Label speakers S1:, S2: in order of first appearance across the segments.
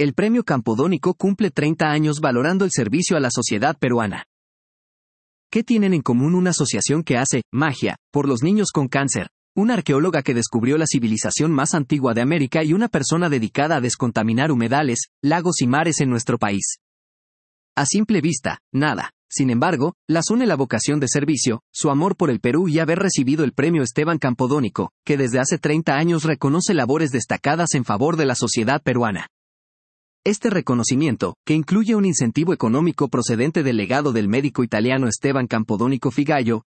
S1: El Premio Campodónico cumple 30 años valorando el servicio a la sociedad peruana. ¿Qué tienen en común una asociación que hace magia por los niños con cáncer, una arqueóloga que descubrió la civilización más antigua de América y una persona dedicada a descontaminar humedales, lagos y mares en nuestro país? A simple vista, nada. Sin embargo, las une la vocación de servicio, su amor por el Perú y haber recibido el Premio Esteban Campodónico, que desde hace 30 años reconoce labores destacadas en favor de la sociedad peruana. Este reconocimiento, que incluye un incentivo económico procedente del legado del médico italiano Esteban Campodónico Figallo,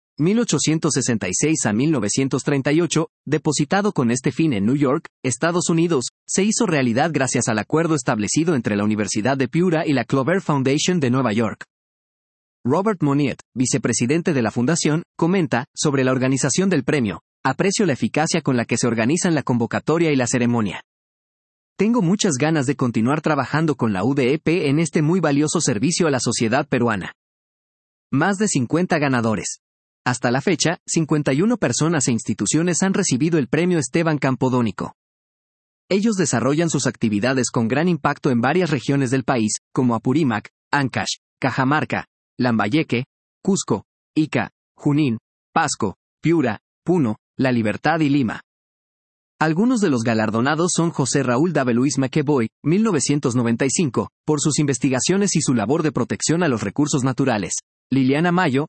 S1: 1866 a 1938, depositado con este fin en New York, Estados Unidos, se hizo realidad gracias al acuerdo establecido entre la Universidad de Piura y la Clover Foundation de Nueva York. Robert Monnier, vicepresidente de la fundación, comenta sobre la organización del premio: aprecio la eficacia con la que se organizan la convocatoria y la ceremonia. Tengo muchas ganas de continuar trabajando con la UDEP en este muy valioso servicio a la sociedad peruana. Más de 50 ganadores. Hasta la fecha, 51 personas e instituciones han recibido el Premio Esteban Campodónico. Ellos desarrollan sus actividades con gran impacto en varias regiones del país, como Apurímac, Ancash, Cajamarca, Lambayeque, Cusco, Ica, Junín, Pasco, Piura, Puno, La Libertad y Lima. Algunos de los galardonados son José Raúl Daveluis McEvoy, 1995, por sus investigaciones y su labor de protección a los recursos naturales. Liliana Mayo,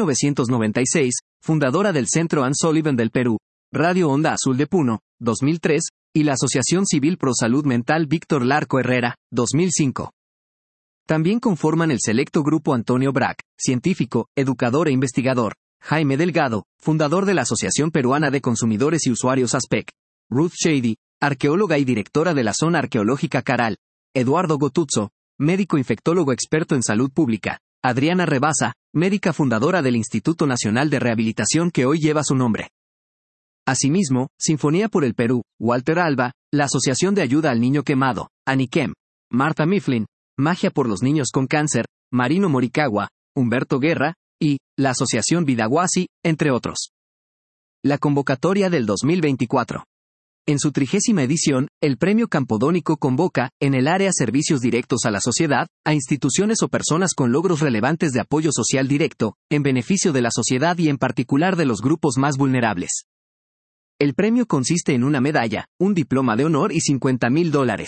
S1: 1996, fundadora del Centro Ann Sullivan del Perú, Radio Onda Azul de Puno, 2003, y la Asociación Civil Pro Salud Mental Víctor Larco Herrera, 2005. También conforman el selecto grupo Antonio Brac, científico, educador e investigador, Jaime Delgado, fundador de la Asociación Peruana de Consumidores y Usuarios ASPEC, Ruth Shady, arqueóloga y directora de la Zona Arqueológica Caral, Eduardo Gotuzzo, médico infectólogo experto en salud pública, Adriana Rebasa, médica fundadora del Instituto Nacional de Rehabilitación que hoy lleva su nombre. Asimismo, Sinfonía por el Perú, Walter Alba, la Asociación de Ayuda al Niño Quemado, Aniquem, Martha Mifflin, Magia por los Niños con Cáncer, Marino Morikawa, Humberto Guerra, y la Asociación Vidahuasi, entre otros. La convocatoria del 2024. En su 30ª edición, el Premio Campodónico convoca, en el área Servicios Directos a la Sociedad, a instituciones o personas con logros relevantes de apoyo social directo, en beneficio de la sociedad y en particular de los grupos más vulnerables. El premio consiste en una medalla, un diploma de honor y $50,000.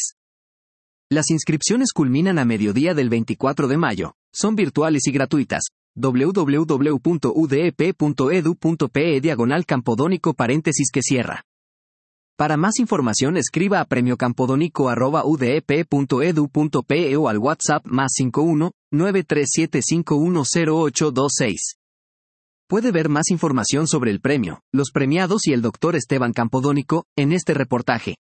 S1: Las inscripciones culminan a mediodía del 24 de mayo, son virtuales y gratuitas. www.udep.edu.pe/campodónico_que Para más información escriba a premiocampodónico@udep.edu.pe o al WhatsApp +51 937510826. Puede ver más información sobre el premio, los premiados y el Dr. Esteban Campodónico, en este reportaje.